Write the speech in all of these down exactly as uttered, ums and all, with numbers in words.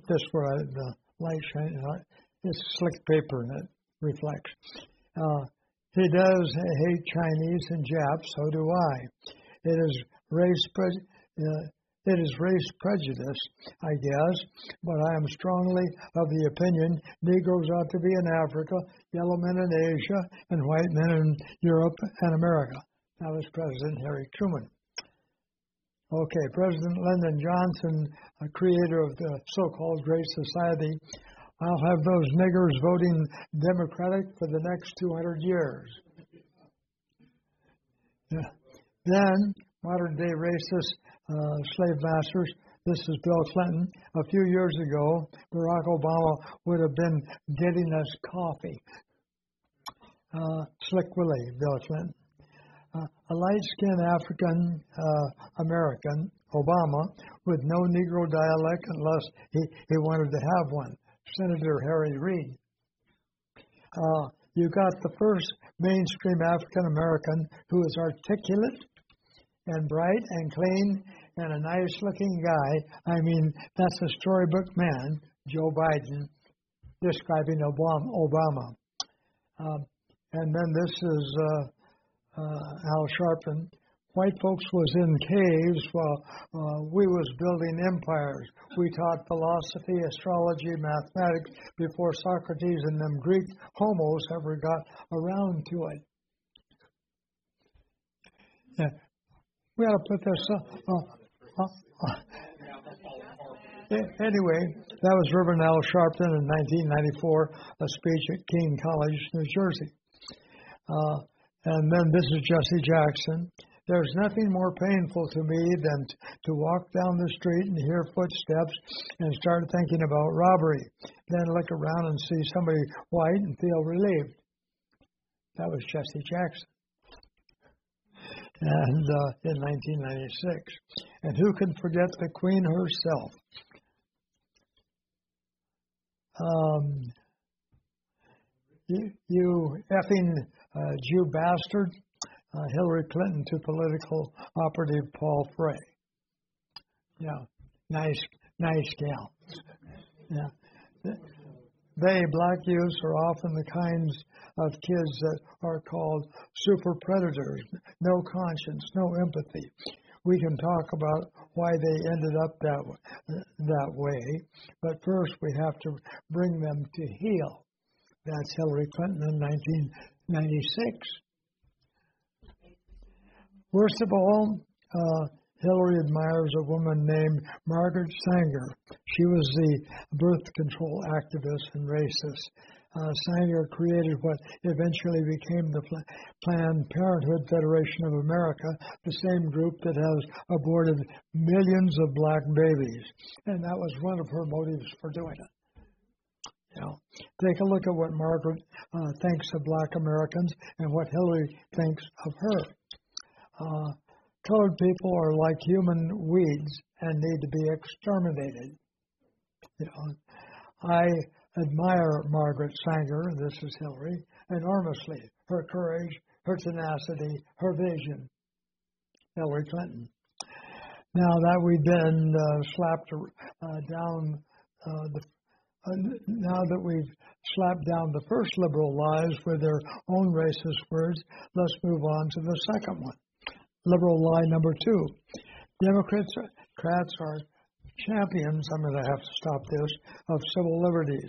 this where I, the light shines. It's slick paper and it reflects. Uh, he does hate Chinese and Japs, so do I. It is race pre- uh, it is race prejudice, I guess, but I am strongly of the opinion Negroes ought to be in Africa, yellow men in Asia, and white men in Europe and America. That was President Harry Truman. Okay, President Lyndon Johnson, a creator of the so-called Great Society, I'll have those niggers voting Democratic for the next two hundred years. Yeah. Then, modern-day racist uh, slave masters, this is Bill Clinton. A few years ago, Barack Obama would have been getting us coffee. Uh, Slick Willie, Bill Clinton. Uh, a light-skinned African uh, American, Obama, with no Negro dialect unless he, he wanted to have one, Senator Harry Reid. Uh, you got the first mainstream African American who is articulate and bright and clean and a nice-looking guy. I mean, that's a storybook man, Joe Biden, describing Obama. Obama. Uh, and then this is uh, uh, Al Sharpton. White folks was in caves while uh, we was building empires. We taught philosophy, astrology, mathematics before Socrates and them Greek homos ever got around to it. Yeah. We ought to put this up. Uh, uh, uh. Anyway, that was Reverend Al Sharpton in nineteen ninety-four, a speech at King College, New Jersey. Uh, and then this is Jesse Jackson. There's nothing more painful to me than t- to walk down the street and hear footsteps and start thinking about robbery. Then look around and see somebody white and feel relieved. That was Jesse Jackson. And uh, in nineteen ninety-six. And who can forget the Queen herself? Um, you, you effing uh, Jew bastard. Uh, Hillary Clinton to political operative Paul Frey. Yeah, nice, nice gal. Yeah. They, black youths, are often the kinds of kids that are called super predators. No conscience, no empathy. We can talk about why they ended up that, that way, but first we have to bring them to heel. That's Hillary Clinton in nineteen ninety-six. Worst of all, uh, Hillary admires a woman named Margaret Sanger. She was the birth control activist and racist. Uh, Sanger created what eventually became the Planned Parenthood Federation of America, the same group that has aborted millions of black babies. And that was one of her motives for doing it. You know, take a look at what Margaret uh, thinks of black Americans and what Hillary thinks of her. Uh, colored people are like human weeds and need to be exterminated. You know, I admire Margaret Sanger, this is Hillary, enormously. Her courage, her tenacity, her vision. Hillary Clinton. Now that we've been uh, slapped uh, down, uh, the, uh, now that we've slapped down the first liberal lies with their own racist words, let's move on to the second one. Liberal lie number two. Democrats are champions, I'm going to have to stop this, of civil liberties.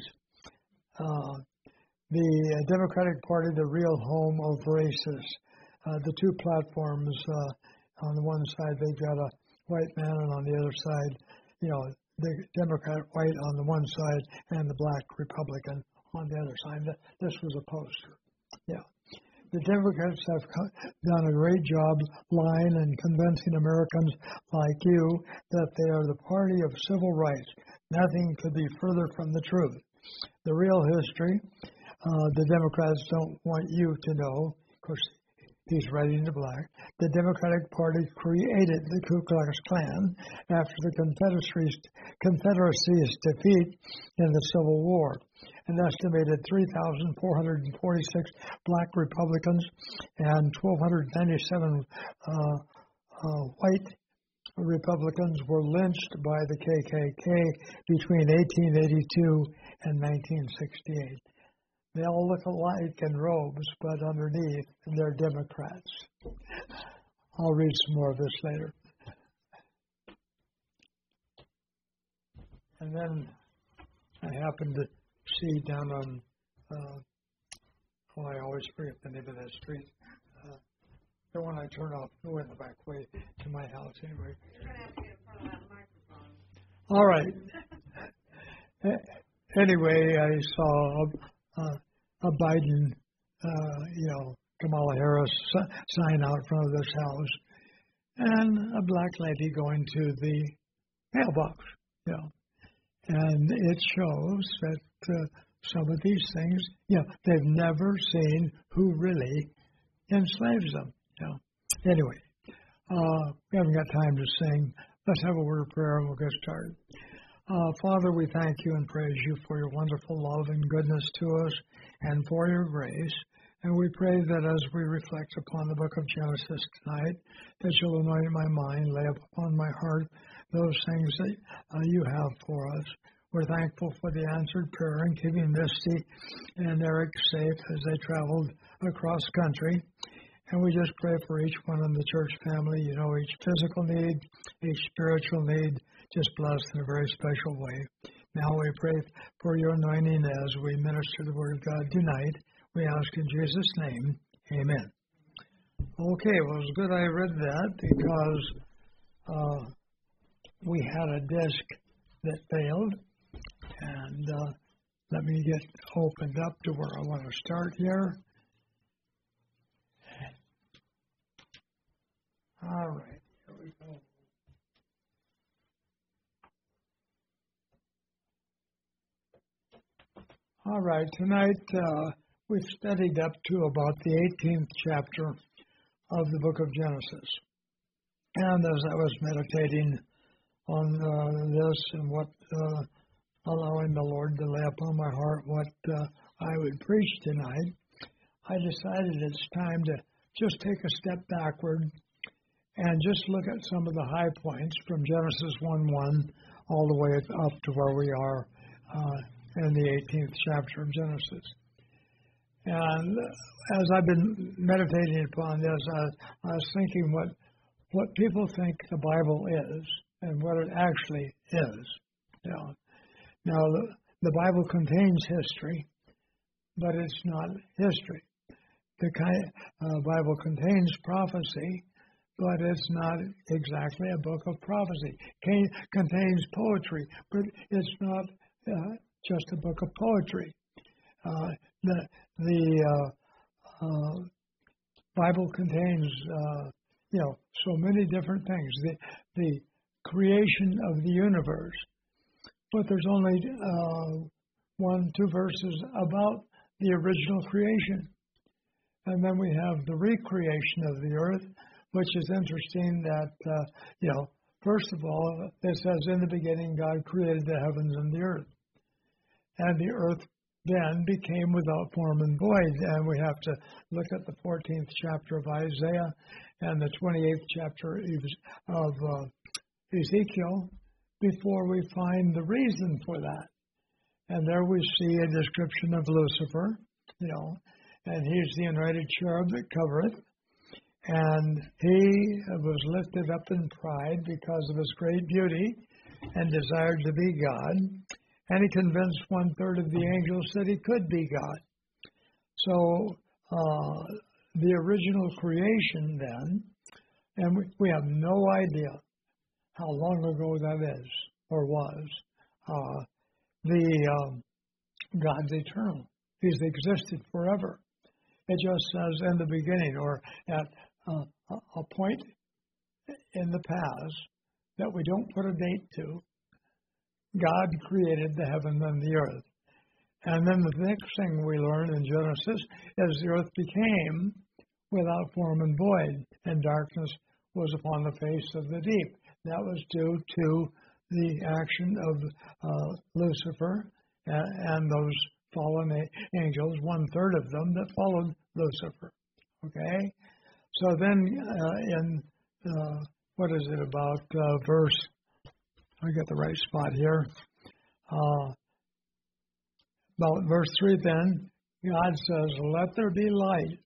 Uh, the Democratic Party, the real home of racists. Uh, the two platforms, uh, on the one side, they've got a white man, and on the other side, you know, the Democrat white on the one side and the black Republican on the other side. This was a poster. Yeah. The Democrats have done a great job lying and convincing Americans like you that they are the party of civil rights. Nothing could be further from the truth. The real history, uh, the Democrats don't want you to know. Of course, he's writing to black. The Democratic Party created the Ku Klux Klan after the Confederacy's, Confederacy's defeat in the Civil War. An estimated three thousand four hundred forty-six black Republicans and one thousand two hundred ninety-seven uh, uh, white Republicans were lynched by the K K K between eighteen eighty-two and nineteen sixty-eight. They all look alike in robes, but underneath, they're Democrats. I'll read some more of this later. And then I happened to see down on, uh, oh, I always forget the name of that street. Uh, the one I turn off, go in the back way to my house anyway. You're going to have to get in front of that microphone. All right. Anyway, I saw a, a Biden, uh, you know, Kamala Harris sign out in front of this house, and a black lady going to the mailbox, you know. And it shows that uh, some of these things, you know, they've never seen who really enslaves them, you know. Anyway, uh, we haven't got time to sing. Let's have a word of prayer and we'll get started. Uh, Father, we thank you and praise you for your wonderful love and goodness to us and for your grace. And we pray that as we reflect upon the book of Genesis tonight, that you'll anoint my mind, lay upon my heart those things that uh, you have for us. We're thankful for the answered prayer and keeping Misty and Eric safe as they traveled across country. And we just pray for each one in the church family, you know, each physical need, each spiritual need, just blessed in a very special way. Now we pray for your anointing as we minister the word of God tonight. We ask in Jesus' name, amen. Okay, well, it's good I read that because uh, we had a disc that failed. And uh, let me get opened up to where I want to start here. All right, here we go. All right, tonight uh, we've studied up to about the eighteenth chapter of the book of Genesis. And as I was meditating on uh, this and what, uh, allowing the Lord to lay upon my heart what uh, I would preach tonight, I decided it's time to just take a step backward and just look at some of the high points from Genesis one one all the way up to where we are uh, in the eighteenth chapter of Genesis. And as I've been meditating upon this, I, I was thinking what what people think the Bible is and what it actually is. You know. Now, the, the Bible contains history, but it's not history. The uh, Bible contains prophecy, but it's not exactly a book of prophecy. It contains poetry, but it's not uh, just a book of poetry. Uh, the the uh, uh, Bible contains, uh, you know, so many different things. The the creation of the universe, but there's only uh, one, two verses about the original creation, and then we have the recreation of the earth, which is interesting. That uh, you know, first of all, it says, "In the beginning, God created the heavens and the earth," and the earth then became without form and void. And we have to look at the fourteenth chapter of Isaiah and the twenty-eighth chapter of uh, Ezekiel before we find the reason for that. And there we see a description of Lucifer, you know, and he's the anointed cherub that covereth. And he was lifted up in pride because of his great beauty and desired to be God. And he convinced one-third of the angels that he could be God. So uh, the original creation then, and we, we have no idea how long ago that is or was, uh, the um, God's eternal. He's existed forever. It just says in the beginning or at uh, a point in the past that we don't put a date to. God created the heaven and the earth. And then the next thing we learn in Genesis is the earth became without form and void, and darkness was upon the face of the deep. That was due to the action of uh, Lucifer and, and those fallen a- angels, one-third of them that followed Lucifer. Okay? So then uh, in uh, what is it about uh, verse, I get the right spot here, uh, about verse three then, God says, let there be light.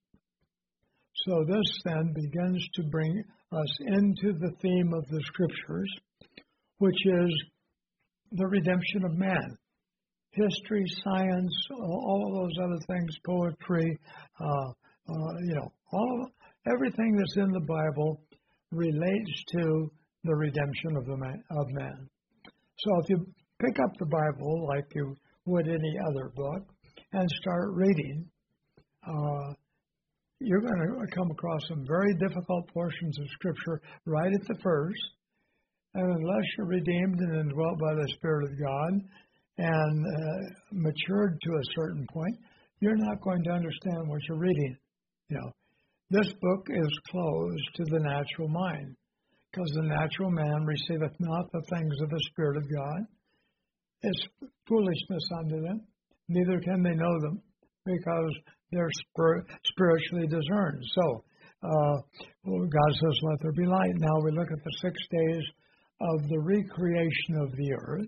So this then begins to bring us into the theme of the Scriptures, which is the redemption of man. History, science, all of those other things, poetry, uh, uh, you know, all of, everything that's in the Bible relates to the redemption of the man, of man. So if you pick up the Bible like you would any other book and start reading, uh, you're going to come across some very difficult portions of Scripture right at the first. And unless you're redeemed and indwelt by the Spirit of God and uh, matured to a certain point, you're not going to understand what you're reading. You know, this book is closed to the natural mind, because the natural man receiveth not the things of the Spirit of God. It's foolishness unto them, neither can they know them, because they're spir- spiritually discerned. So, uh, well, God says, let there be light. Now we look at the six days of the recreation of the earth,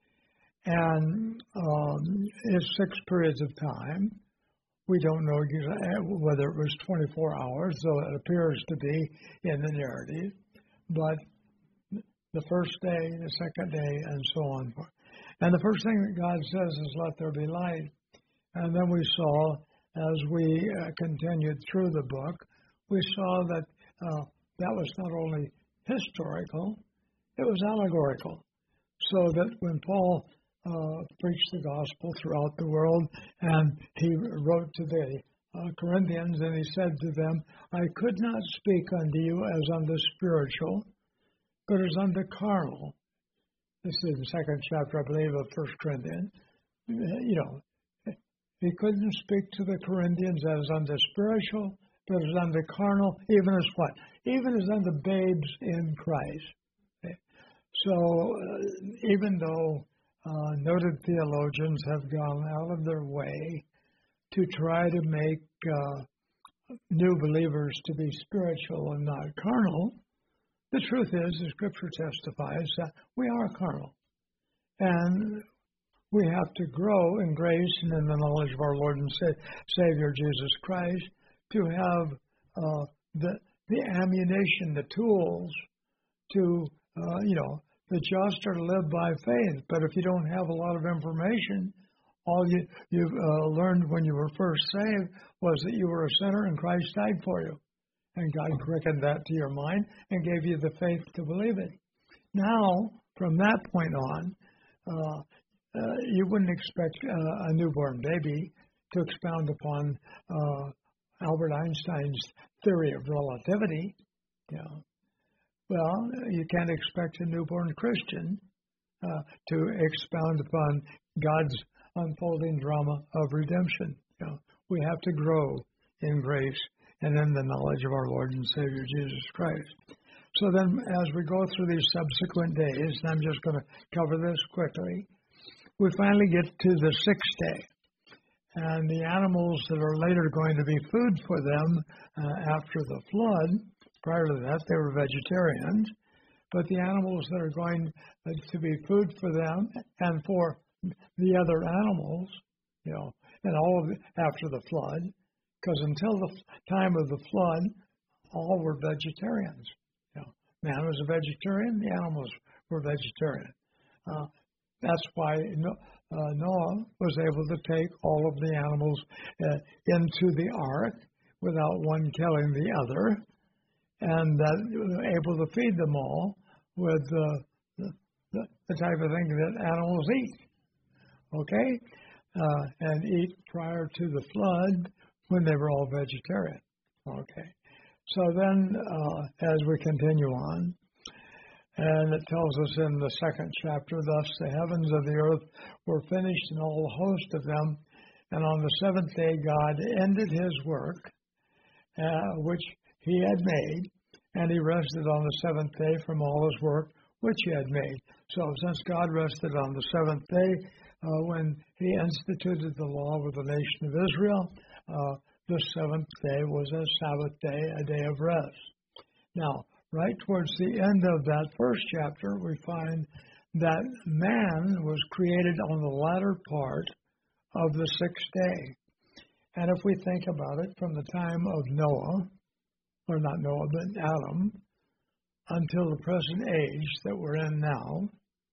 and um, it's six periods of time. We don't know whether it was twenty-four hours, though it appears to be in the narrative, but the first day, the second day, and so on. And the first thing that God says is, let there be light. And then we saw, as we uh, continued through the book, we saw that uh, that was not only historical, it was allegorical. So that when Paul uh, preached the gospel throughout the world, and he wrote to the uh, Corinthians, and he said to them, I could not speak unto you as unto spiritual, but as unto carnal. This is the second chapter, I believe, of First Corinthians. You know, he couldn't speak to the Corinthians as unto spiritual, but as unto carnal, even as what? Even as unto babes in Christ. Okay. So uh, even though uh, noted theologians have gone out of their way to try to make uh, new believers to be spiritual and not carnal, the truth is, the Scripture testifies that we are carnal. And we have to grow in grace and in the knowledge of our Lord and Savior Jesus Christ to have uh, the the ammunition, the tools to, uh, you know, the just are to live by faith. But if you don't have a lot of information, all you you uh, learned when you were first saved was that you were a sinner and Christ died for you. And God quickened that to your mind and gave you the faith to believe it. Now, from that point on, uh, uh, you wouldn't expect uh, a newborn baby to expound upon uh, Albert Einstein's theory of relativity. You know. Well, you can't expect a newborn Christian uh, to expound upon God's unfolding drama of redemption. You know. We have to grow in grace and in the knowledge of our Lord and Savior Jesus Christ. So then, as we go through these subsequent days, and I'm just going to cover this quickly, we finally get to the sixth day. And the animals that are later going to be food for them uh, after the flood, prior to that, they were vegetarians, but the animals that are going to be food for them and for the other animals, you know, and all of it after the flood, because until the time of the flood, all were vegetarians. You know, man was a vegetarian, the animals were vegetarian. Uh, that's why uh, Noah was able to take all of the animals uh, into the ark without one killing the other, and uh, able to feed them all with uh, the, the, the type of thing that animals eat. Okay? Uh, and eat prior to the flood, when they were all vegetarian. Okay. So then, uh, as we continue on, and it tells us in the second chapter, thus the heavens of the earth were finished and all the host of them, and on the seventh day God ended his work, uh, which he had made, and he rested on the seventh day from all his work which he had made. So since God rested on the seventh day, uh, when he instituted the law with the nation of Israel, Uh, the seventh day was a Sabbath day, a day of rest. Now, right towards the end of that first chapter, we find that man was created on the latter part of the sixth day. And if we think about it, from the time of Noah, or not Noah, but Adam, until the present age that we're in now,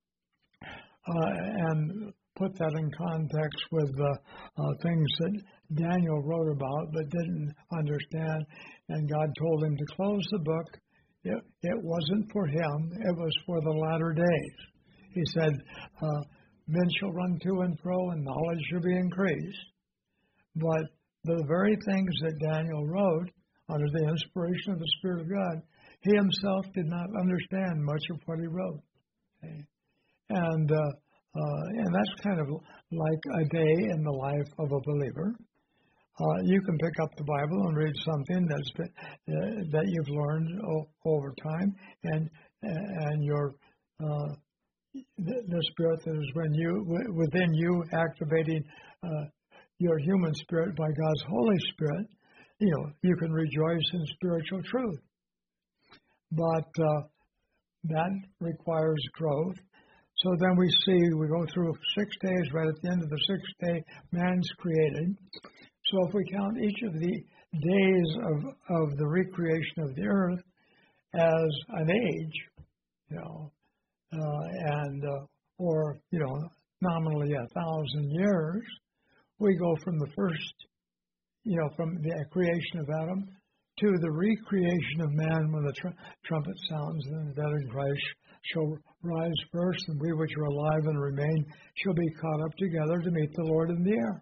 uh, and put that in context with the uh, things that Daniel wrote about but didn't understand, and God told him to close the book. It, it wasn't for him, it was for the latter days. He said, uh, men shall run to and fro, and knowledge shall be increased. But the very things that Daniel wrote, under the inspiration of the Spirit of God, he himself did not understand much of what he wrote. Okay? And uh, uh, and that's kind of like a day in the life of a believer. Uh, you can pick up the Bible and read something that's been, uh, that you've learned o- over time, and and your uh, the, the Spirit that is when you w- within you, activating uh, your human spirit by God's Holy Spirit. You know, you can rejoice in spiritual truth, but uh, that requires growth. So then we see, we go through six days, right at the end of the sixth day, man's created. So if we count each of the days of, of the recreation of the earth as an age, you know, uh, and, uh, or, you know, nominally a thousand years, we go from the first, you know, from the creation of Adam to the recreation of man when the tr- trumpet sounds, and the dead in Christ shall rise first, and we which are alive and remain shall be caught up together to meet the Lord in the air.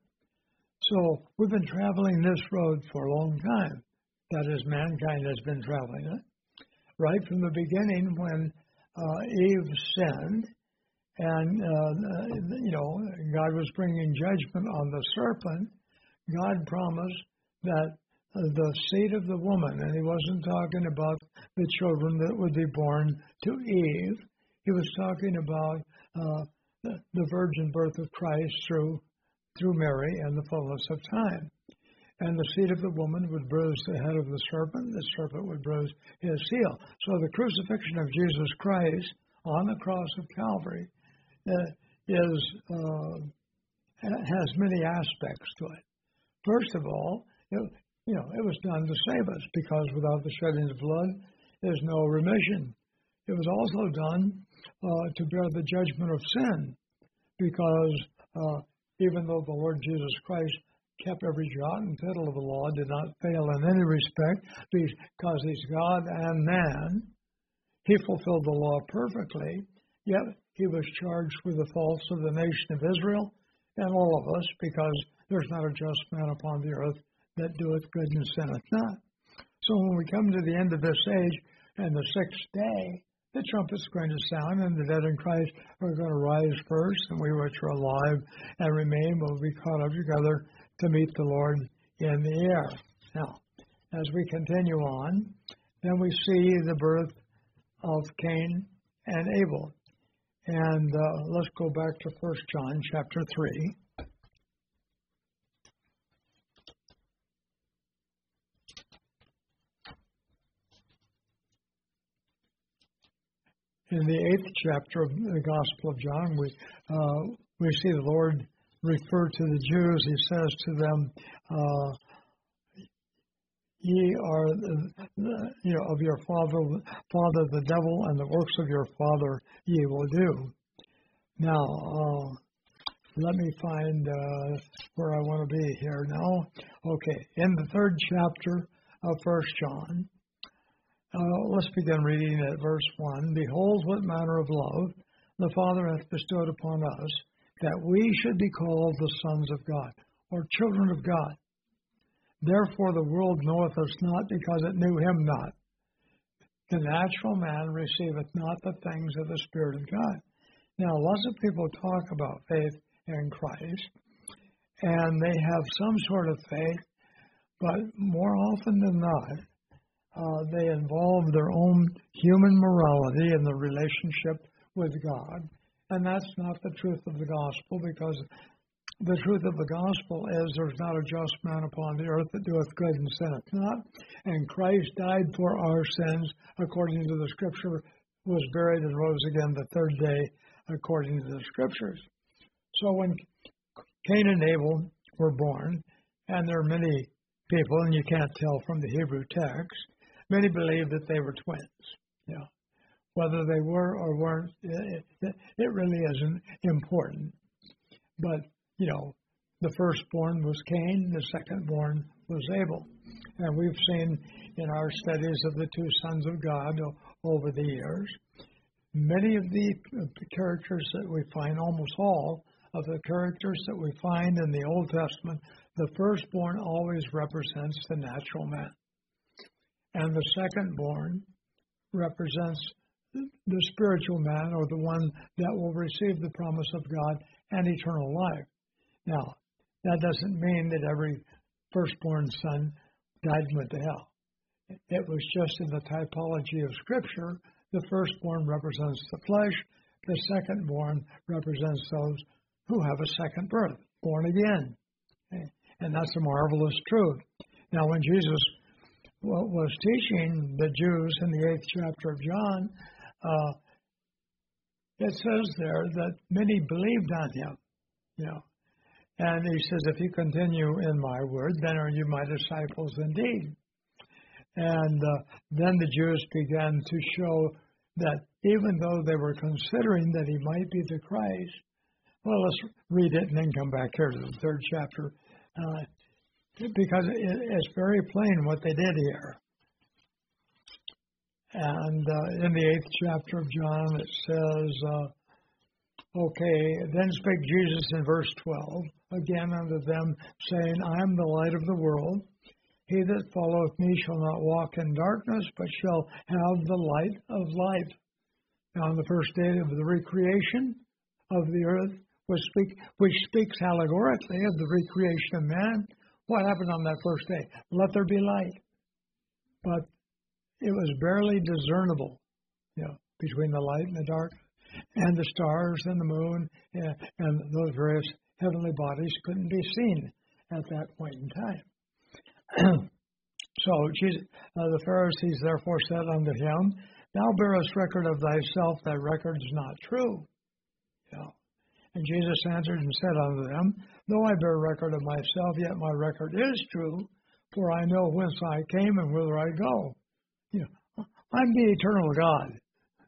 So we've been traveling this road for a long time. That is, mankind has been traveling it. Right from the beginning when uh, Eve sinned, and, uh, you know, God was bringing judgment on the serpent, God promised that uh, the seed of the woman, and he wasn't talking about the children that would be born to Eve. He was talking about uh, the, the virgin birth of Christ through through Mary and the fullness of time. And the seed of the woman would bruise the head of the serpent, the serpent would bruise his heel. So the crucifixion of Jesus Christ on the cross of Calvary uh, is uh, has many aspects to it. First of all, it, you know, it was done to save us, because without the shedding of blood, there's no remission. It was also done uh, to bear the judgment of sin, because uh, even though the Lord Jesus Christ kept every jot and tittle of the law, did not fail in any respect, because he's God and man, he fulfilled the law perfectly, yet he was charged with the faults of the nation of Israel and all of us, because there's not a just man upon the earth that doeth good and sinneth not. So when we come to the end of this age and the sixth day, the trumpet's going to sound, and the dead in Christ are going to rise first, and we which are alive and remain will be caught up together to meet the Lord in the air. Now, as we continue on, then we see the birth of Cain and Abel. And uh, let's go back to First John chapter three. In the eighth chapter of the Gospel of John, we uh, we see the Lord refer to the Jews. He says to them, uh, "Ye are, the, the, you know, of your father, father the devil, and the works of your father ye will do." Now, uh, let me find uh, where I want to be here now. Okay, in the third chapter of First John. Uh, let's begin reading at verse one. "Behold, what manner of love the Father hath bestowed upon us, that we should be called the sons of God," or children of God. "Therefore the world knoweth us not, because it knew him not. The natural man receiveth not the things of the Spirit of God." Now, lots of people talk about faith in Christ, and they have some sort of faith, but more often than not, Uh, they involve their own human morality in the relationship with God. And that's not the truth of the gospel, because the truth of the gospel is there's not a just man upon the earth that doeth good and sinneth not. And Christ died for our sins according to the Scripture, was buried and rose again the third day according to the Scriptures. So when Cain and Abel were born, and there are many people, and you can't tell from the Hebrew text, many believe that they were twins. Yeah. Whether they were or weren't, it, it, it really isn't important. But, you know, the firstborn was Cain, the secondborn was Abel. And we've seen in our studies of the two sons of God over the years, many of the characters that we find, almost all of the characters that we find in the Old Testament, the firstborn always represents the natural man. And the secondborn represents the spiritual man, or the one that will receive the promise of God and eternal life. Now, that doesn't mean that every firstborn son died and went to hell. It was just in the typology of Scripture, the firstborn represents the flesh, the secondborn represents those who have a second birth, born again. Okay? And that's a marvelous truth. Now, when Jesus was teaching the Jews in the eighth chapter of John, uh, it says there that many believed on him. You know, and he says, if you continue in my word, then are you my disciples indeed. And uh, then the Jews began to show that even though they were considering that he might be the Christ, well, let's read it and then come back here to the third chapter, uh, because it, it's very plain what they did here. And uh, in the eighth chapter of John, it says, uh, okay, then spake Jesus in verse twelve, again unto them, saying, I am the light of the world. He that followeth me shall not walk in darkness, but shall have the light of life. Now, on the first day of the recreation of the earth, which, speak, which speaks allegorically of the recreation of man, what happened on that first day? Let there be light. But it was barely discernible, you know, between the light and the dark, and the stars and the moon and, and those various heavenly bodies couldn't be seen at that point in time. So Jesus, uh, the Pharisees therefore said unto him, Thou bearest record of thyself, thy record is not true. You know. And Jesus answered and said unto them, Though I bear record of myself, yet my record is true, for I know whence I came and whither I go. You know, I'm the eternal God.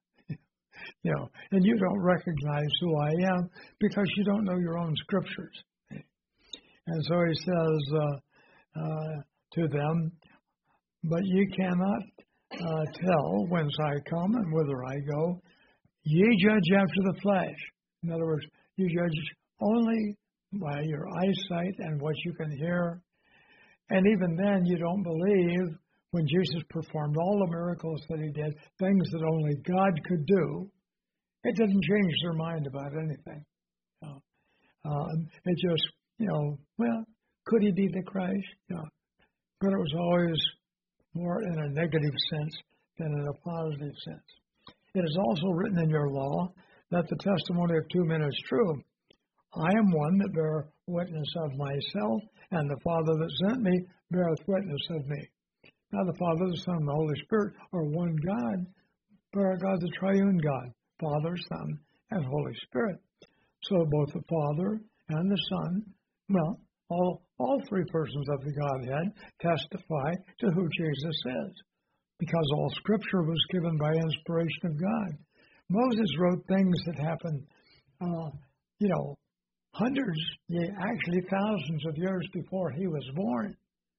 You know, and you don't recognize who I am because you don't know your own scriptures. And so he says uh, uh, to them, But ye cannot uh, tell whence I come and whither I go. Ye judge after the flesh. In other words, you judge only by your eyesight and what you can hear. And even then, you don't believe when Jesus performed all the miracles that he did, things that only God could do. It didn't change their mind about anything. You know, um, it just, you know, well, could he be the Christ? You know, but it was always more in a negative sense than in a positive sense. It is also written in your law that the testimony of two men is true. I am one that bear witness of myself, and the Father that sent me beareth witness of me. Now the Father, the Son, and the Holy Spirit are one God, but our God the triune God, Father, Son, and Holy Spirit. So both the Father and the Son, well, all, all three persons of the Godhead testify to who Jesus is, because all Scripture was given by inspiration of God. Moses wrote things that happened, uh, you know, hundreds, yeah, actually thousands of years before he was born.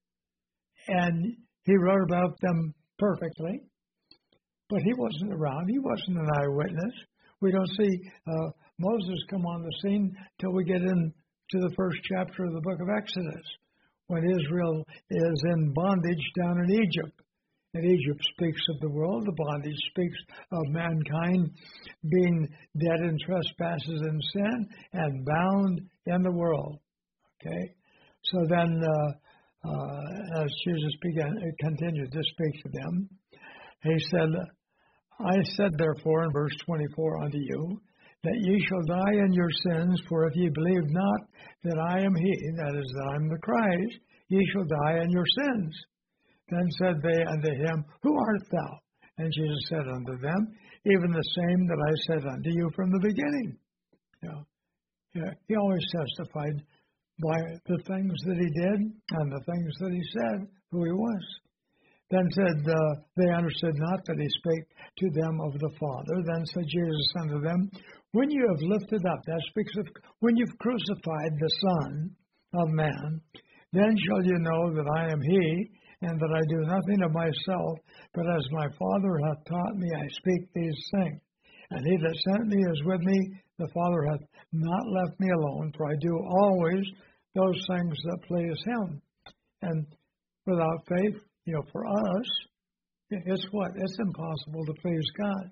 And he wrote about them perfectly, but he wasn't around. He wasn't an eyewitness. We don't see uh, Moses come on the scene till we get into the first chapter of the book of Exodus, when Israel is in bondage down in Egypt. And Egypt speaks of the world. The bondage speaks of mankind being dead in trespasses and sin and bound in the world. Okay? So then, uh, uh, as Jesus began, continued to speak to them, he said, I said therefore in verse twenty-four unto you, that ye shall die in your sins, for if ye believe not that I am he, that is, that I am the Christ, ye shall die in your sins. Then said they unto him, Who art thou? And Jesus said unto them, Even the same that I said unto you from the beginning. You know, yeah, he always testified by the things that he did and the things that he said, who he was. Then said, uh, they understood not that he spake to them of the Father. Then said Jesus unto them, When you have lifted up, that speaks of when you've crucified the Son of Man, then shall you know that I am he, and that I do nothing of myself, but as my Father hath taught me, I speak these things. And he that sent me is with me. The Father hath not left me alone, for I do always those things that please him. And without faith, you know, for us, it's what? It's impossible to please God.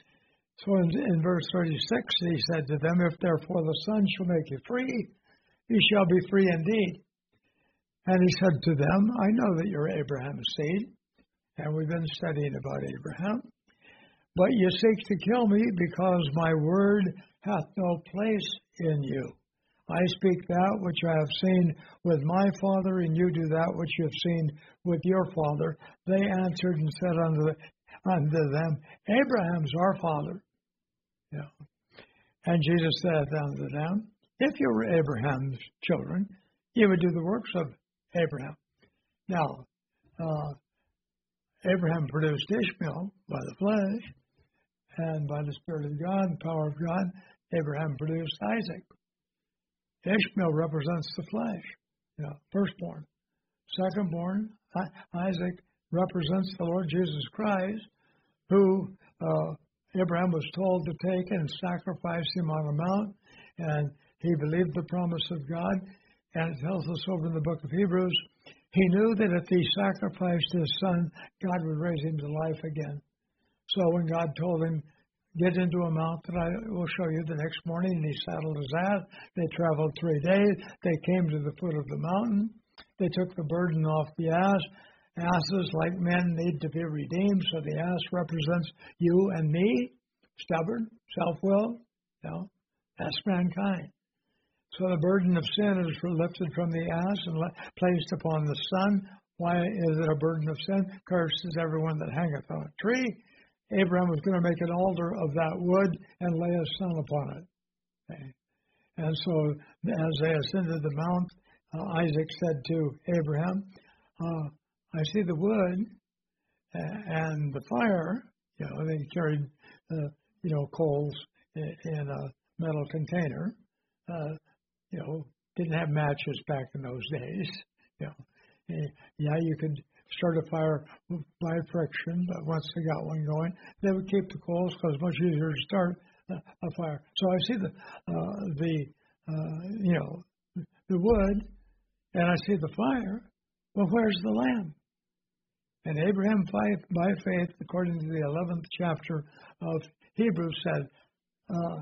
So in, in verse thirty-six, he said to them, If therefore the Son shall make you free, you shall be free indeed. And he said to them, I know that you're Abraham's seed, and we've been studying about Abraham, but you seek to kill me because my word hath no place in you. I speak that which I have seen with my father, and you do that which you have seen with your father. They answered and said unto, unto them, Abraham's our father. Yeah. And Jesus said unto them, If you were Abraham's children, you would do the works of Abraham. Now, uh, Abraham produced Ishmael by the flesh, and by the Spirit of God and power of God, Abraham produced Isaac. Ishmael represents the flesh, you know, firstborn. Secondborn, Isaac, represents the Lord Jesus Christ, who uh, Abraham was told to take and sacrifice him on a mount, and he believed the promise of God. And it tells us over in the book of Hebrews, he knew that if he sacrificed his son, God would raise him to life again. So when God told him, get into a mount that I will show you the next morning, and he saddled his ass. They traveled three days. They came to the foot of the mountain. They took the burden off the ass. Asses, like men, need to be redeemed, so the ass represents you and me, stubborn, self-willed. You know, that's mankind. So the burden of sin is lifted from the ass and placed upon the Son. Why is it a burden of sin? Cursed is everyone that hangeth on a tree. Abraham was going to make an altar of that wood and lay his son upon it. Okay. And so as they ascended the mount, uh, Isaac said to Abraham, uh, I see the wood and the fire. You know, they carried, uh, you know, coals in, in a metal container. Uh, you know, didn't have matches back in those days. You know, yeah, you could start a fire by friction, but once they got one going, they would keep the coals because it's much easier to start a, a fire. So I see the uh, the uh, you know the wood, and I see the fire. Well, where's the lamb? And Abraham, by faith, according to the eleventh chapter of Hebrews, said, uh,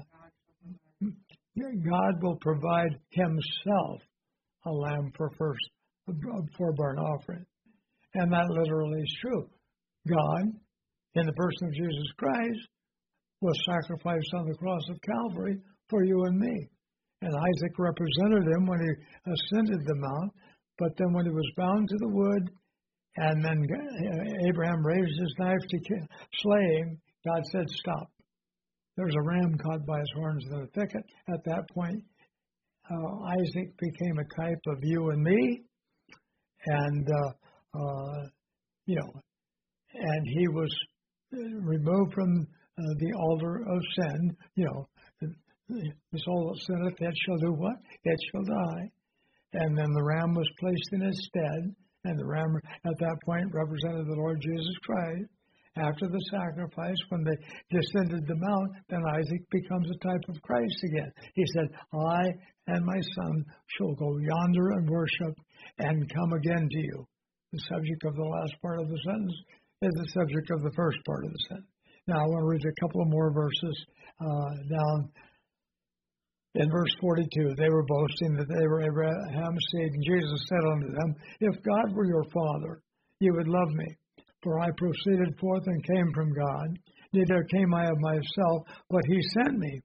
God will provide Himself a lamb for first for burnt offering. And that literally is true. God, in the person of Jesus Christ, was sacrificed on the cross of Calvary for you and me. And Isaac represented him when he ascended the mount, but then when he was bound to the wood, and then Abraham raised his knife to slay him, God said, stop. There was a ram caught by his horns in the thicket. At that point, uh, Isaac became a type of you and me, and uh, Uh, you know, and he was removed from uh, the altar of sin. You know, the soul that sinneth, it shall do what? It shall die. And then the ram was placed in its stead, and the ram at that point represented the Lord Jesus Christ. After the sacrifice, when they descended the mount, then Isaac becomes a type of Christ again. He said, I and my son shall go yonder and worship and come again to you. The subject of the last part of the sentence is the subject of the first part of the sentence. Now, I want to read a couple of more verses uh, down. In verse forty-two, they were boasting that they were Abraham's seed, and Jesus said unto them, If God were your Father, you would love me, for I proceeded forth and came from God. Neither came I of myself, but He sent me.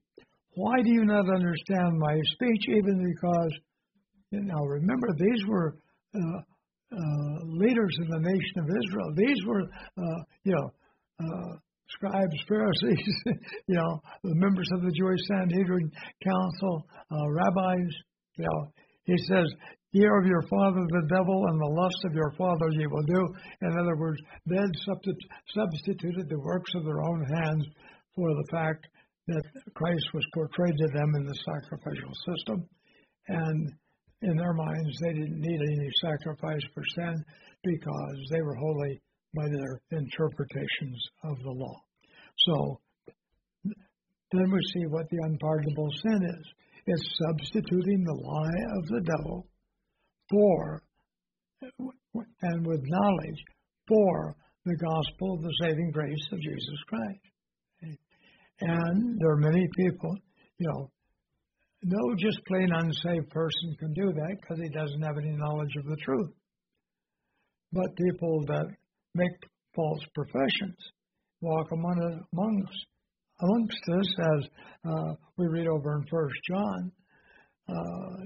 why do you not understand my speech? Even because, now remember, these were uh, uh, leaders in the nation of Israel. These were, uh, you know, uh, scribes, Pharisees, you know, the members of the Jewish Sanhedrin Council, uh, rabbis. You know, he says, "Ye are of your father the devil, and the lust of your father ye will do." In other words, they had substituted the works of their own hands for the fact that Christ was portrayed to them in the sacrificial system. And in their minds, they didn't need any sacrifice for sin because they were holy by their interpretations of the law. So then we see what the unpardonable sin is. It's substituting the lie of the devil for, and with knowledge, for the gospel of the saving grace of Jesus Christ. And there are many people, you know, no just plain unsaved person can do that because he doesn't have any knowledge of the truth. But people that make false professions walk among, among us, amongst us, as uh, we read over in First John, uh,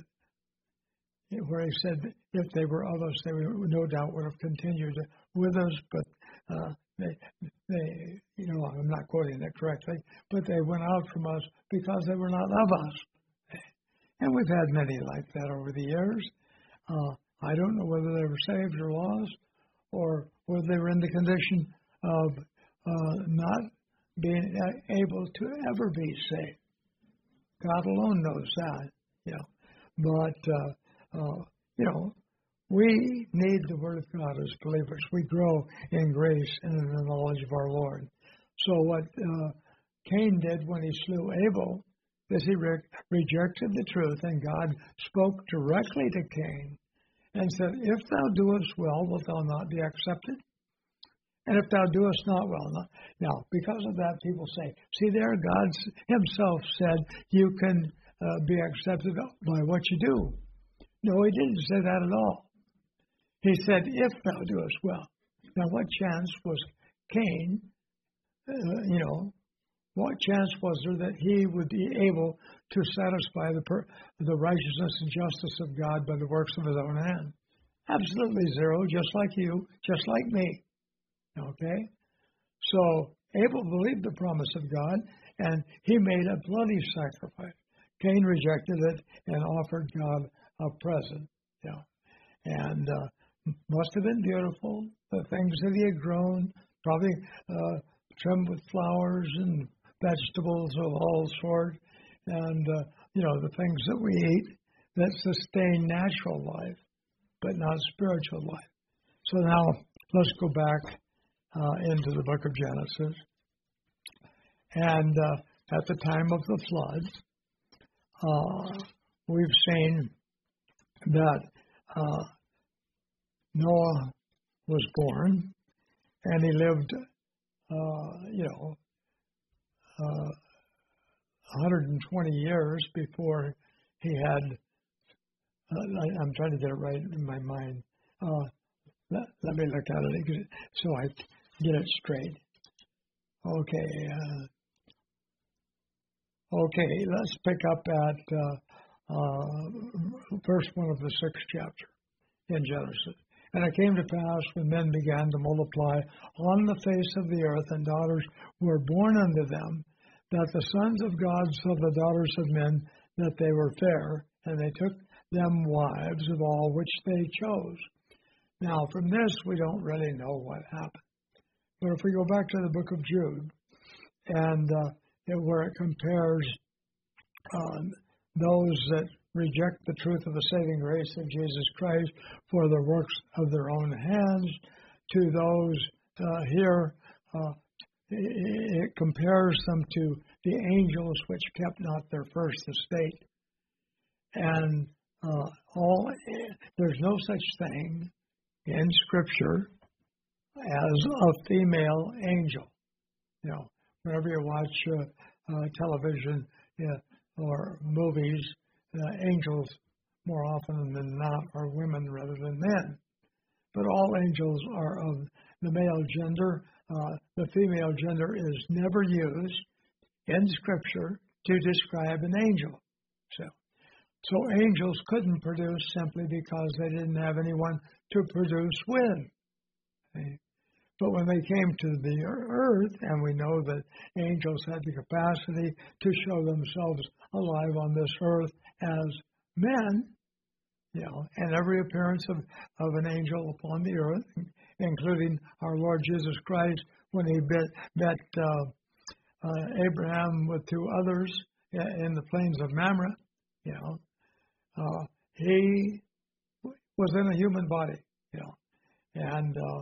yeah, where he said if they were of us, they would, no doubt would have continued with us, but uh, they, they, you know, I'm not quoting it correctly, but they went out from us because they were not of us. And we've had many like that over the years. Uh, I don't know whether they were saved or lost, or whether they were in the condition of uh, not being able to ever be saved. God alone knows that, you know. But, uh, uh, you know, we need the Word of God as believers. We grow in grace and in the knowledge of our Lord. So what uh, Cain did when he slew Abel is he re- rejected the truth, and God spoke directly to Cain and said, "If thou doest well, wilt thou not be accepted? And if thou doest not well." Not. Now, because of that, people say, see there, God himself said you can uh, be accepted by what you do. No, he didn't say that at all. He said, if thou doest well. Now, what chance was Cain, uh, you know, what chance was there that he would be able to satisfy the, per- the righteousness and justice of God by the works of his own hand? Absolutely zero, just like you, just like me. Okay? So Abel believed the promise of God, and he made a bloody sacrifice. Cain rejected it and offered God a present. Yeah. And uh, must have been beautiful. The things that he had grown, probably uh, trimmed with flowers and vegetables of all sorts, and, uh, you know, the things that we eat that sustain natural life, but not spiritual life. So now let's go back uh, into the book of Genesis. And uh, at the time of the flood, uh, we've seen that uh, Noah was born, and he lived, uh, you know, uh, one hundred twenty years before he had, uh, I, I'm trying to get it right in my mind. Uh, let, let me look at it so I get it straight. Okay. Uh, okay, let's pick up at uh, uh, verse one of the sixth chapter in Genesis. And it came to pass when men began to multiply on the face of the earth, and daughters were born unto them, that the sons of God saw the daughters of men, that they were fair, and they took them wives of all which they chose. Now, from this, we don't really know what happened. But if we go back to the book of Jude, and uh, it, where it compares um, those that reject the truth of the saving grace of Jesus Christ for the works of their own hands, to those uh, here, uh, it, it compares them to the angels which kept not their first estate. And uh, all there's no such thing in Scripture as a female angel. You know, whenever you watch uh, uh, television uh, or movies, uh, angels more often than not are women rather than men. But all angels are of the male gender. Uh, the female gender is never used in Scripture to describe an angel. So, so angels couldn't produce simply because they didn't have anyone to produce with. Okay? But when they came to the earth, and we know that angels had the capacity to show themselves alive on this earth as men, you know, and every appearance of, of an angel upon the earth, including our Lord Jesus Christ, when he met, met uh, uh, Abraham with two others in the plains of Mamre, you know, uh, he was in a human body, you know, and uh,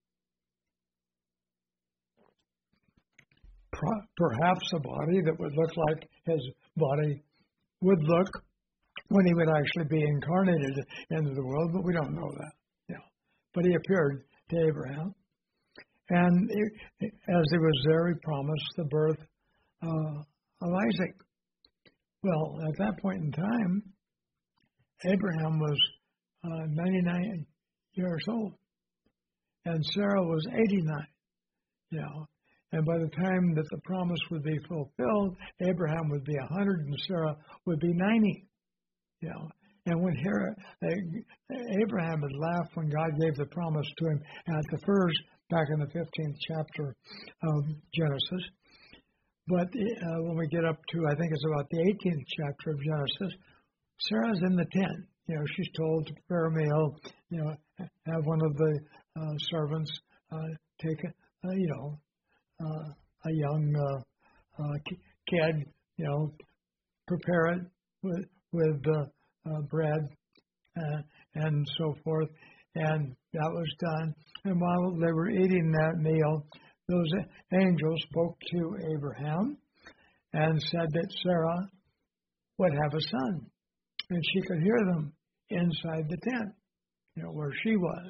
perhaps a body that would look like his body would look when he would actually be incarnated into the world, but we don't know that. Yeah. But he appeared to Abraham. And it, as he was there, he promised the birth uh, of Isaac. Well, at that point in time, Abraham was uh, ninety-nine years old, and Sarah was eighty-nine. You know, and by the time that the promise would be fulfilled, Abraham would be one hundred and Sarah would be ninety. You know, and when here, Abraham had laughed when God gave the promise to him at the first, back in the fifteenth chapter of Genesis. But uh, when we get up to, I think it's about the eighteenth chapter of Genesis, Sarah's in the tent. You know, she's told to prepare a meal, you know, have one of the uh, servants uh, take, a, uh, you know, uh, a young uh, uh, kid, you know, prepare it with, with uh, uh, bread uh, and so forth. And that was done. And while they were eating that meal, those angels spoke to Abraham and said that Sarah would have a son. And she could hear them inside the tent, you know, where she was.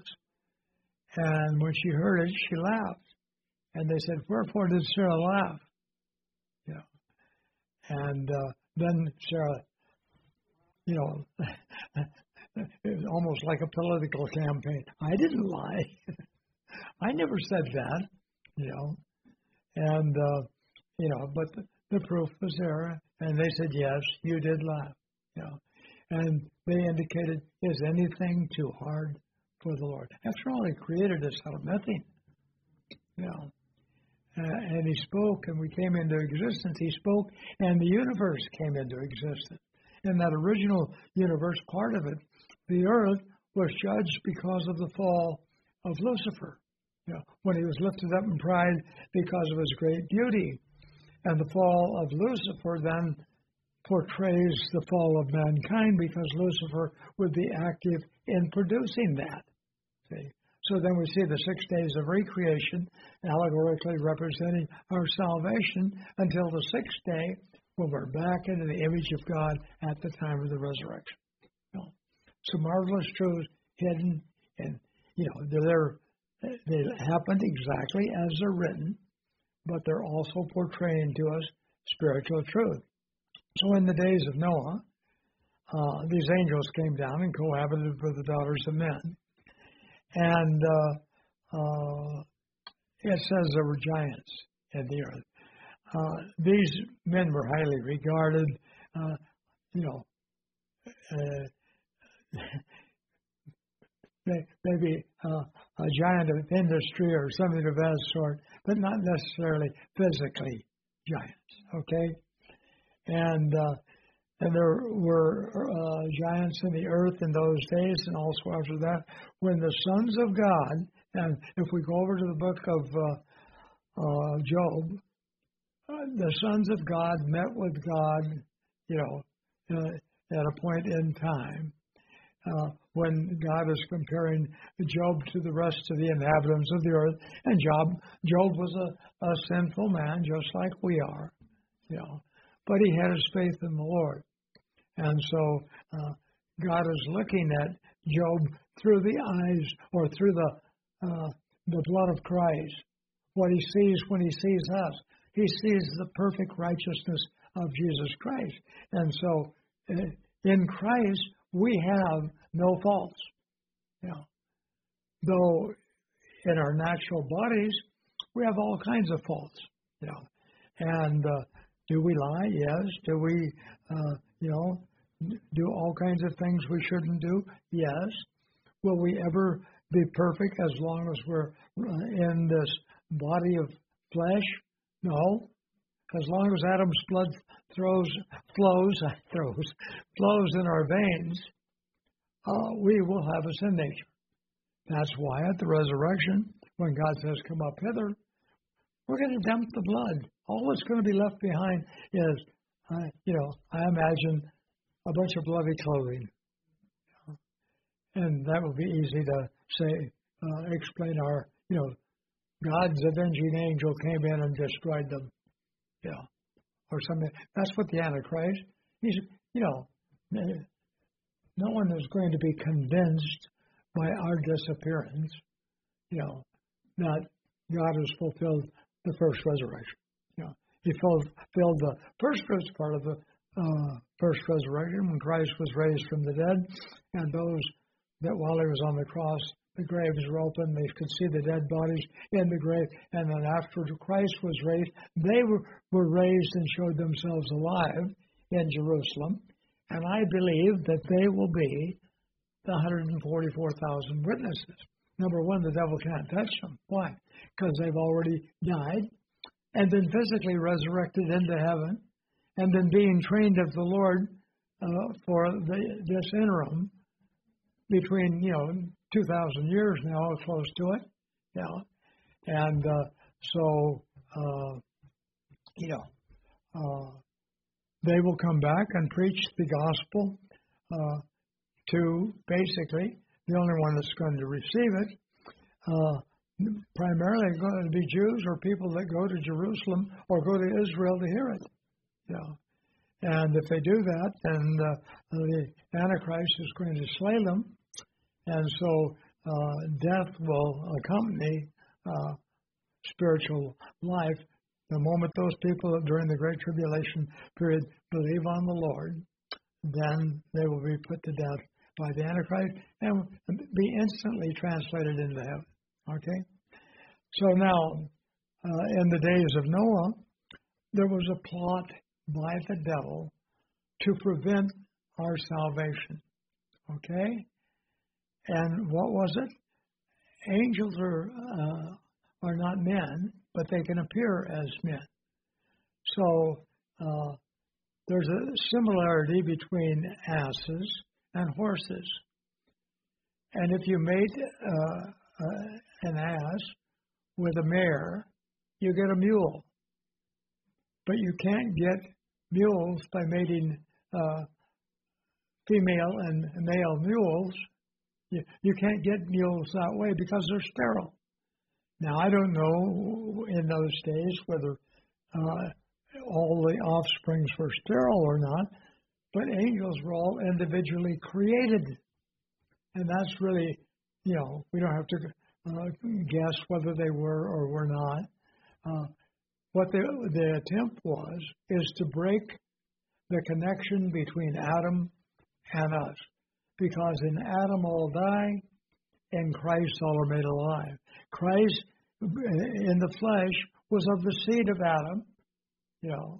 And when she heard it, she laughed. And they said, "Wherefore did Sarah laugh?" You know. And uh, then Sarah, you know, it was almost like a political campaign. I didn't lie. I never said that, you know. And, uh, you know, but the, the proof was there. And they said, yes, you did laugh, you know. And they indicated, is anything too hard for the Lord? After all, he created us out of nothing, you know. Uh, and he spoke, and we came into existence. He spoke, and the universe came into existence. In that original universe part of it, the earth was judged because of the fall of Lucifer, you know, when he was lifted up in pride because of his great beauty. And the fall of Lucifer then portrays the fall of mankind because Lucifer would be active in producing that. See? So then we see the six days of recreation allegorically representing our salvation until the sixth day when we're back into the image of God at the time of the resurrection. You know, so marvelous truths hidden, and you know they're they happened exactly as they're written, but they're also portraying to us spiritual truth. So in the days of Noah, uh, these angels came down and cohabited with the daughters of men. And uh, uh, it says there were giants in the earth. Uh, these men were highly regarded, uh, you know, uh, maybe uh, a giant of industry or something of that sort, but not necessarily physically giants, okay? And uh, and there were uh, giants in the earth in those days, and also after that, when the sons of God, and if we go over to the book of uh, uh, Job, uh, the sons of God met with God, you know, uh, at a point in time, uh, when God is comparing Job to the rest of the inhabitants of the earth, and Job, Job was a, a sinful man just like we are, you know. But he had his faith in the Lord. And so uh, God is looking at Job through the eyes or through the uh, the blood of Christ. What he sees when he sees us. He sees the perfect righteousness of Jesus Christ. And so uh, in Christ, we have no faults. You know, though in our natural bodies, we have all kinds of faults. You know, and uh, Do we lie? Yes. Do we, uh, you know, do all kinds of things we shouldn't do? Yes. Will we ever be perfect as long as we're in this body of flesh? No. As long as Adam's blood throws, flows, throws, flows in our veins, uh, we will have a sin nature. That's why at the resurrection, when God says, come up hither, we're going to dump the blood. All that's going to be left behind is, uh, you know, I imagine a bunch of bloody clothing. And that would be easy to say, uh, explain our, you know, God's avenging angel came in and destroyed them. You know, or something. That's what the Antichrist, he's, you know, no one is going to be convinced by our disappearance, you know, that God has fulfilled the first resurrection. You know, he fulfilled the first part of the uh, first resurrection when Christ was raised from the dead, and those that while he was on the cross, the graves were open, they could see the dead bodies in the grave, and then after Christ was raised, they were, were raised and showed themselves alive in Jerusalem, and I believe that they will be the one hundred forty-four thousand witnesses. Number one, the devil can't touch them. Why? Because they've already died and been physically resurrected into heaven and been being trained of the Lord uh, for the, this interim between, you know, two thousand years now, or close to it. Yeah. And uh, so, uh, you know, uh, they will come back and preach the gospel uh, to basically the only one that's going to receive it. Uh, primarily going to be Jews or people that go to Jerusalem or go to Israel to hear it. Yeah. And if they do that, then uh, the Antichrist is going to slay them. And so uh, death will accompany uh, spiritual life. The moment those people during the Great Tribulation period believe on the Lord, then they will be put to death by the Antichrist and be instantly translated into heaven. Okay? So now, uh, in the days of Noah, there was a plot by the devil to prevent our salvation. Okay? And what was it? Angels are uh, are not men, but they can appear as men. So uh, there's a similarity between asses and horses. And if you mate uh, uh, an ass with a mare, you get a mule. But you can't get mules by mating uh, female and male mules. You, you can't get mules that way because they're sterile. Now, I don't know in those days whether uh, all the offsprings were sterile or not, but angels were all individually created. And that's really, you know, we don't have to uh, guess whether they were or were not. Uh, what the, the attempt was is to break the connection between Adam and us. Because in Adam all die, in Christ all are made alive. Christ in the flesh was of the seed of Adam, you know,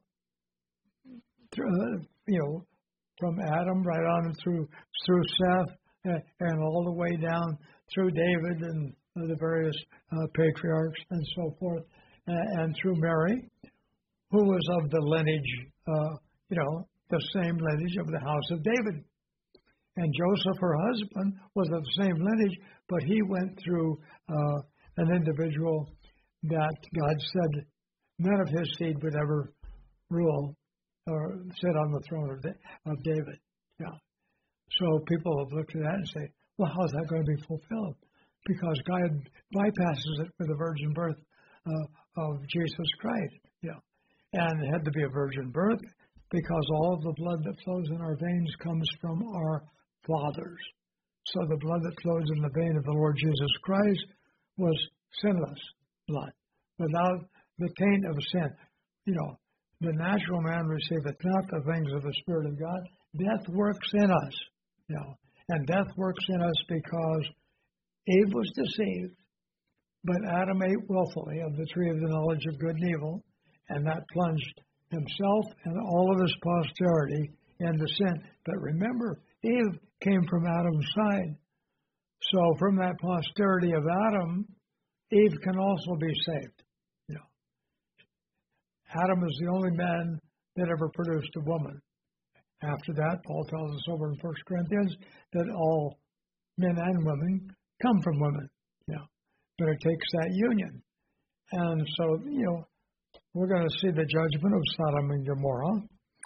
through, you know, from Adam right on through through Seth and, and all the way down through David and the various uh, patriarchs and so forth, and, and through Mary, who was of the lineage, uh, you know, the same lineage of the house of David. And Joseph, her husband, was of the same lineage, but he went through uh, an individual that God said none of his seed would ever rule or sit on the throne of, of David. Yeah. So people have looked at that and say, well, how is that going to be fulfilled? Because God bypasses it with the virgin birth uh, of Jesus Christ. Yeah. And it had to be a virgin birth because all of the blood that flows in our veins comes from our fathers. So the blood that flows in the vein of the Lord Jesus Christ was sinless blood, without the taint of sin. You know, the natural man receiveth not the things of the Spirit of God. Death works in us, you know, and death works in us because Eve was deceived, but Adam ate willfully of the tree of the knowledge of good and evil, and that plunged himself and all of his posterity into sin. But remember, Eve came from Adam's side. So from that posterity of Adam, Eve can also be saved. You know, Adam is the only man that ever produced a woman. After that, Paul tells us over in First Corinthians that all men and women come from women. You know, but it takes that union. And so, you know, we're going to see the judgment of Sodom and Gomorrah.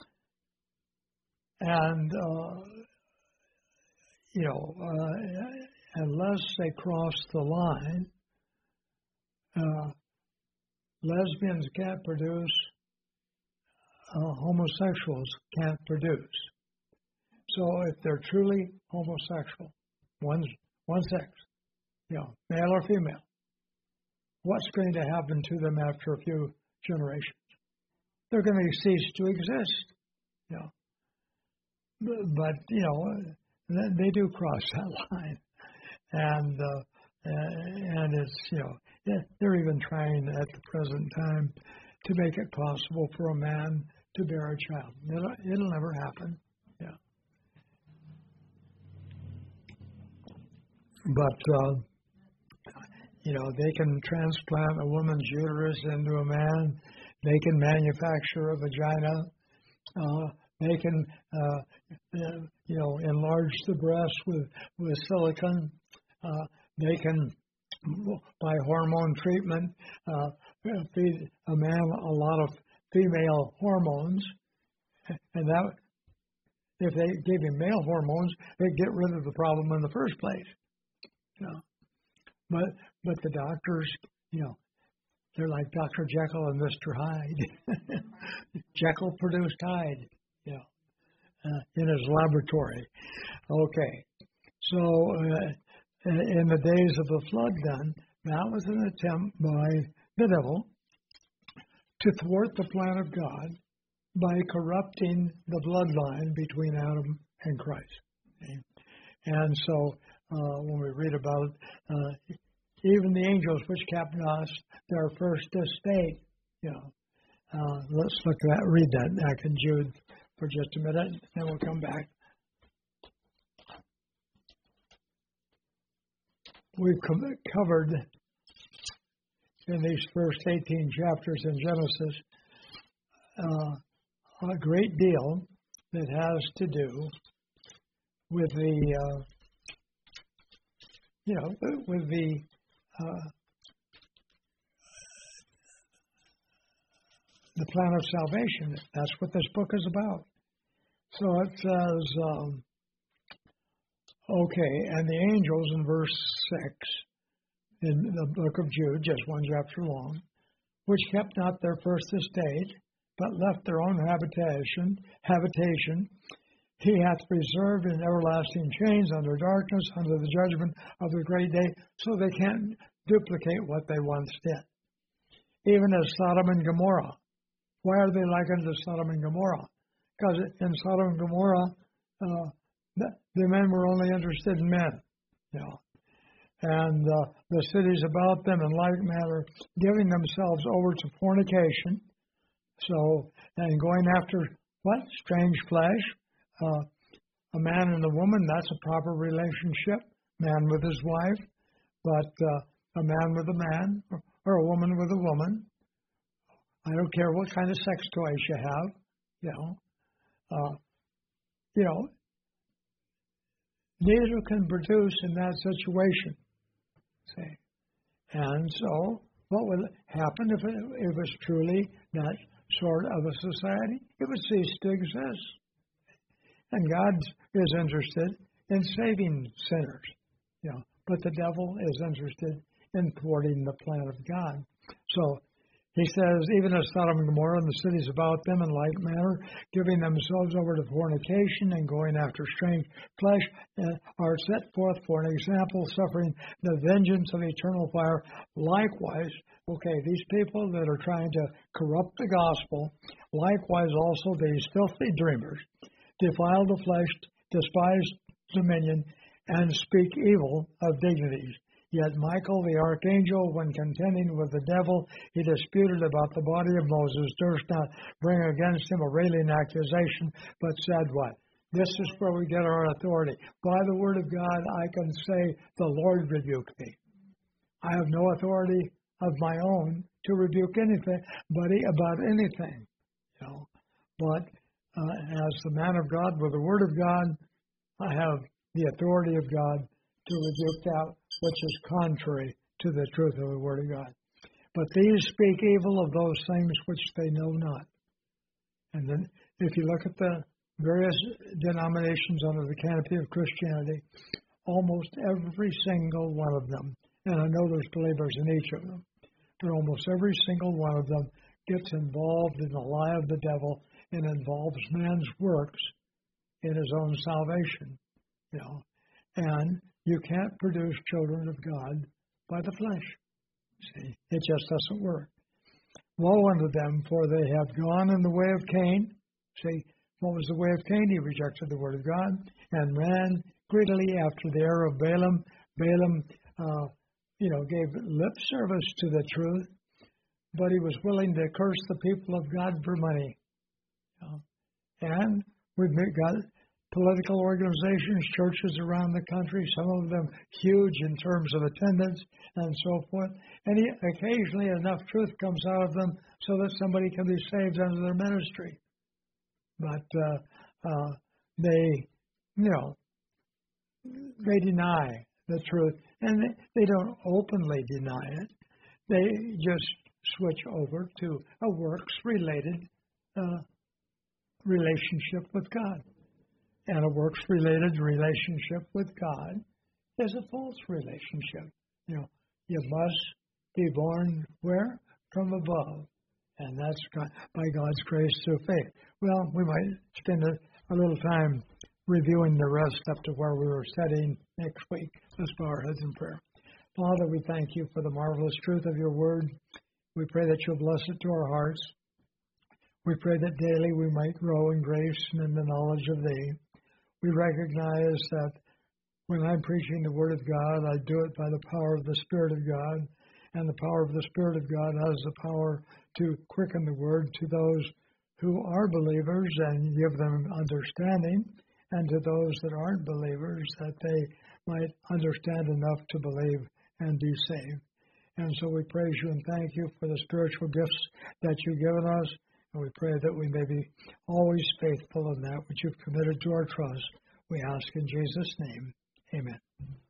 And, uh, you know, uh, unless they cross the line, uh, lesbians can't produce, uh, homosexuals can't produce. So if they're truly homosexual, one, one sex, you know, male or female, what's going to happen to them after a few generations? They're going to cease to exist. You know. But, but you know, they do cross that line. And uh, and it's, you know, they're even trying at the present time to make it possible for a man to bear a child. It'll, it'll never happen. Yeah. But, uh, you know, they can transplant a woman's uterus into a man. They can manufacture a vagina. Uh, they can, uh, uh, you know, enlarge the breast with, with silicone. Uh, they can, by hormone treatment, uh, feed a man a lot of female hormones. And that, if they gave him male hormones, they'd get rid of the problem in the first place. You know. But but the doctors, you know, they're like Doctor Jekyll and Mister Hyde. Jekyll produced Hyde, you know, uh, in his laboratory. Okay, so uh, in the days of the flood, then that was an attempt by the devil to thwart the plan of God by corrupting the bloodline between Adam and Christ. Okay? And so. Uh, when we read about uh, even the angels which kept not their first estate, you know, uh, let's look at that, read that back in Jude for just a minute, and we'll come back. We've com- covered in these first eighteen chapters in Genesis uh, a great deal that has to do with the uh, You know, with the uh, the plan of salvation. That's what this book is about. So it says, um, okay, and the angels in verse six in the book of Jude, just one chapter long, which kept not their first estate, but left their own habitation, habitation, he hath preserved in everlasting chains under darkness, under the judgment of the great day, so they can't duplicate what they once did. Even as Sodom and Gomorrah. Why are they likened to Sodom and Gomorrah? Because in Sodom and Gomorrah, uh, the, the men were only interested in men. You know. And uh, the cities about them in like manner, giving themselves over to fornication. So, and going after what? Strange flesh. Uh, a man and a woman, that's a proper relationship, man with his wife, but uh, a man with a man or, or a woman with a woman. I don't care what kind of sex toys you have, you know. Uh, you know, neither can produce in that situation. See? And so what would happen if it, if it was truly that sort of a society? It would cease to exist. And God is interested in saving sinners, you know, but the devil is interested in thwarting the plan of God. So he says, even as Sodom and Gomorrah and the cities about them in like manner, giving themselves over to fornication and going after strange flesh, uh, are set forth for an example, suffering the vengeance of eternal fire. Likewise, okay, these people that are trying to corrupt the gospel, likewise also these filthy dreamers, defile the flesh, despise dominion, and speak evil of dignities. Yet Michael the archangel, when contending with the devil, he disputed about the body of Moses, durst not bring against him a railing accusation, but said what? This is where we get our authority. By the word of God, I can say, the Lord rebuked me. I have no authority of my own to rebuke anything, but about anything. You know, but uh, as the man of God, with the word of God, I have the authority of God to rebuke that which is contrary to the truth of the word of God. But these speak evil of those things which they know not. And then if you look at the various denominations under the canopy of Christianity, almost every single one of them, and I know there's believers in each of them, but almost every single one of them gets involved in the lie of the devil and involves man's works in his own salvation. You know, and you can't produce children of God by the flesh. See, it just doesn't work. Woe unto them, for they have gone in the way of Cain. See, what was the way of Cain? He rejected the word of God and ran greedily after the error of Balaam. Balaam, uh, you know, gave lip service to the truth, but he was willing to curse the people of God for money. You know? And we've got political organizations, churches around the country, some of them huge in terms of attendance and so forth. And he, occasionally enough truth comes out of them so that somebody can be saved under their ministry. But uh, uh, they, you know, they deny the truth. And they, they don't openly deny it. They just switch over to a works-related uh, relationship with God. And a works-related relationship with God is a false relationship. You know, you must be born where? From above. And that's God, by God's grace through faith. Well, we might spend a, a little time reviewing the rest up to where we were studying next week. Let's bow our heads in prayer. Father, we thank you for the marvelous truth of your word. We pray that you'll bless it to our hearts. We pray that daily we might grow in grace and in the knowledge of thee. We recognize that when I'm preaching the Word of God, I do it by the power of the Spirit of God, and the power of the Spirit of God has the power to quicken the Word to those who are believers and give them understanding, and to those that aren't believers that they might understand enough to believe and be saved. And so we praise you and thank you for the spiritual gifts that you've given us. And we pray that we may be always faithful in that which you've committed to our trust. We ask in Jesus' name. Amen.